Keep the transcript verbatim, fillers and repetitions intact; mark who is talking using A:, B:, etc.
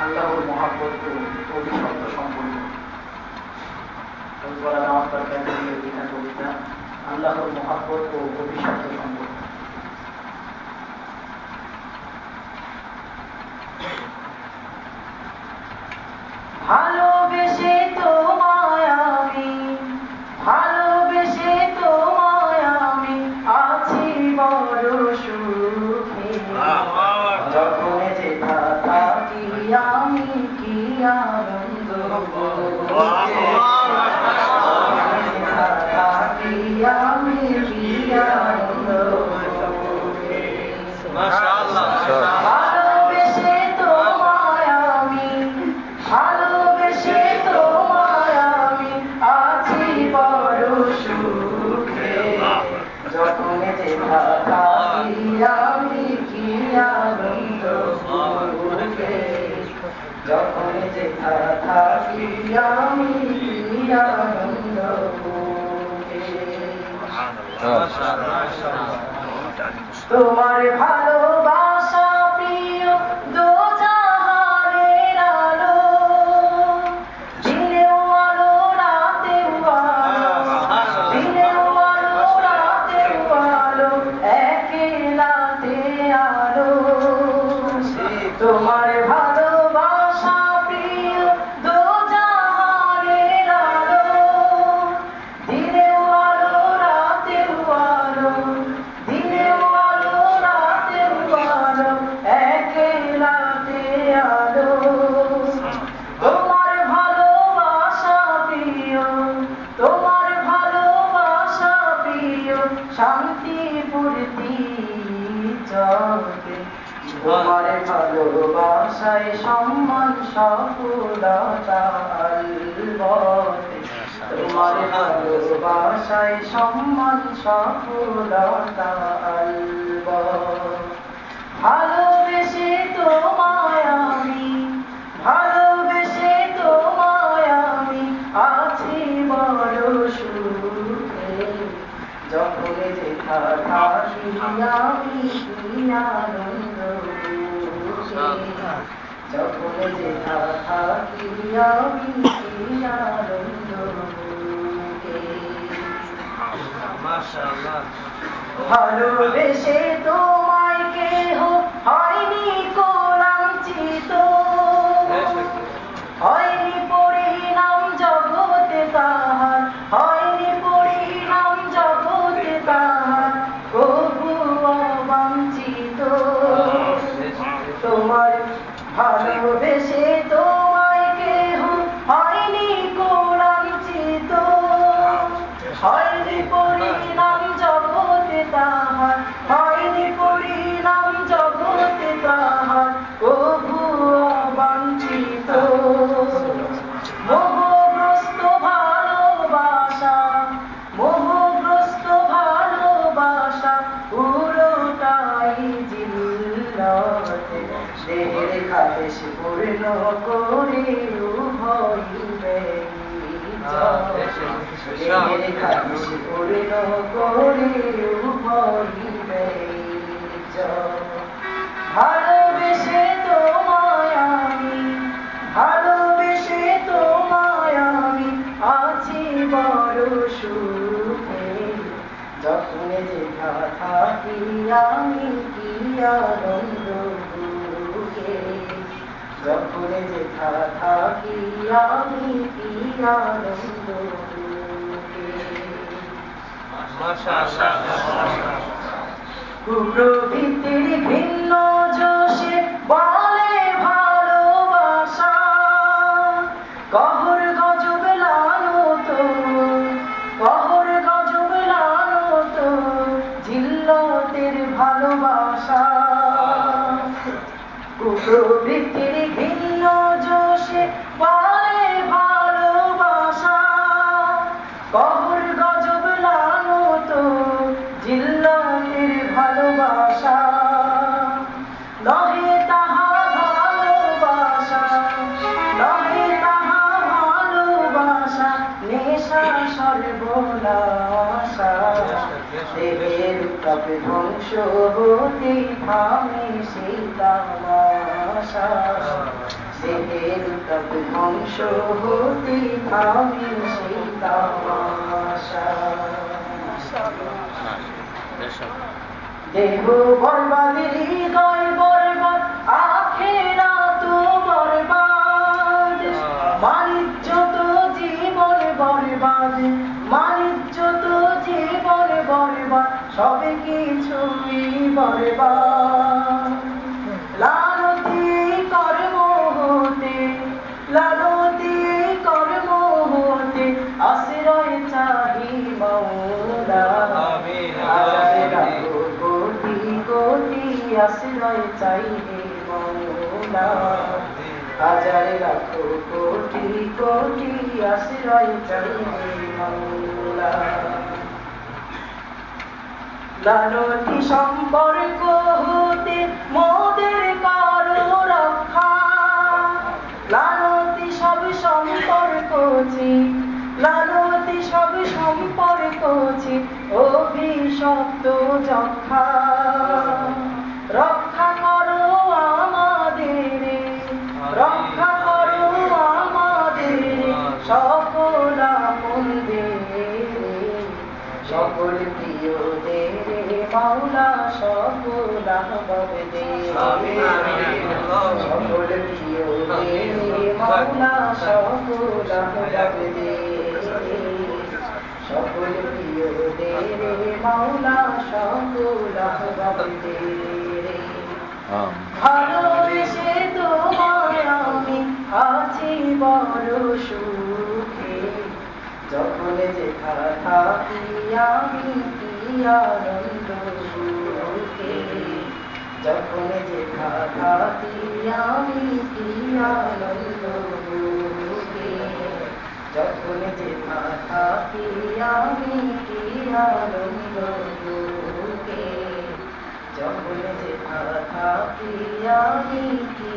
A: আল্লাহর মহব্বত ও অভিশপ্ত সম্পূর্ণ। কবিতা আল্লাহর মহব্বত ও অভিশপ্ত সম্পূর্ণ। ভালোবেসে তোমায় আমি, ভালোবেসে তোমায় আমি আছি বড় সুখে। যখন যেথা থাকি আমি কি আনন্দ ভোগে, যেথা থাকি আমি কি আনন্দ ভোগে। মাশাআল্লাহ। ভালোবেসে তোমায় আমি, ভালোবেসে তোমায় আমি আছি বড় সুখে। যখন যেথা থাকি আমি কি আনন্দ ভোগে, যখন যেথা থাকি আমি কি আনন্দ ভোগে। তোমার ভালোবাসা প্রিয় দোজাহানের আলো, দিনেও আলো রাতেও আলো, দিনেও আলো রাতেও আলো, একলাতে আলো। তোমার ভালোবাসা প্রিয় দোজাহানের আলো, দিনেও আলো রাতেও আলো, দিনেও আলো রাতেও আলো, একলাতে আলো। তোমার ভালোবাসা প্রিয়, তোমার ভালোবাসা প্রিয় শান্তি পূর্তি চকে। তোমার ভালোবাসায় সম্মান সফলতা আলবতে, তোমার ভালোবাসায় সম্মান সফলতা আলবতে। ভালোবেসে তোমায় আমি, ভালোবেসে তোমায় আমি আছি বড় সুখে। যখন যেথা থাকি আমি কি আনন্দ ভোগে, যখন যেথা থাকি আমি কি আনন্দ ভোগে। মাশাআল্লাহ। ভালোবেসে তোমায় কেহ হয়নি কো লাঞ্ছিত, হয়নি পরিণাম জগতে তাহার, হয়নি পরিণাম জগতে তাহার কবু অবাঞ্ছিত। তোমার ভালোবেসে তোমায় কেহ হয়নি কো লাঞ্ছিত, হয়নি পরিণাম জগতে তাহার, হয়নি পরিণাম জগতে তাহার কবু অবাঞ্ছিত। মোহগ্রস্ত ভালোবাসা, মোহগ্রস্ত ভালোবাসা পুরোটাই জিল্লতে। দেহের খাদেশ পূর্ণ করে উভয়ই বেঈজ্জত, দেহের খাদেশ পূর্ণ করে উভয়ই বেঈজ্জত। ভালোবেসে তোমায় আমি, ভালোবেসে তোমায় আমি আছি বড় সুখে। যখন যেথা থাকি আমি কি আনন্দ ভোগে, যখন যেথা থাকি আমি কি আনন্দ ভোগে। মাশাআল্লাহ। প্রকৃতির ভিন্ন জোশে বলে ভালোবাসা, কহর গজব লানত, কহর গজব লানত জিল্লতের ভালোবাসা। প্রকৃতির ভিন্ন জোশে বলে ভালোবাসা, কহর গজব লানত জিল্লতের ভালোবাসা। নহে তাহা ভালোবাসা, নহে তাহা ভালোবাসা, নেশা সর্বনাশা। দেহের তাপে ধ্বংস হতে থামে সেই তামাশা, দেহের তবে ধ্বংস হতে থামে সেই তামাশা। দেহ বরবাদ, হৃদয় বরবাদ, আখিরাত বরবাদ, বাণিজ্য তো জীবন বরবাদ, বাণিজ্য তো জীবন বরবাদ, সবে কিছুই বরবাদ। লালতি কর্ম হতে, লালতি কর্ম হতে আশ্রয় চাহি মওলা। হাজার লাখো কোটি কোটি আশ্রয় চাই হে মওলা। হাজার লাখো কোটি কোটি আশ্রয় চাই হে মওলা। লালতি সম্পর্ক হতে মোদের কারো রক্ষা, লালতি সব সম্পর্ক চিত, লালতি সব সম্পর্ক চিত, অভিশপ্ত যক্ষা। রক্ষা করো আমাদের, রক্ষা করো আমাদের সকল আপনদের, সকল প্রিয়দের মাওলা, সকল আহবাবদের, সকল প্রিয়দের মাওলা, সকল আহবাবদের, সকল প্রিয়দের মাওলা, সকল আহবাবদের। ভালোবেসে তোমায় আমি আছি বড় সুখে, যখন যেথা থাকি আমি কি আনন্দ সুখে, যখন যেথা থাকি আমি কি আনন্দ সুখে, যখন যেথা থাকি আমি কি আনন্দ সুখে, যখন যেথা থাকি আমি কি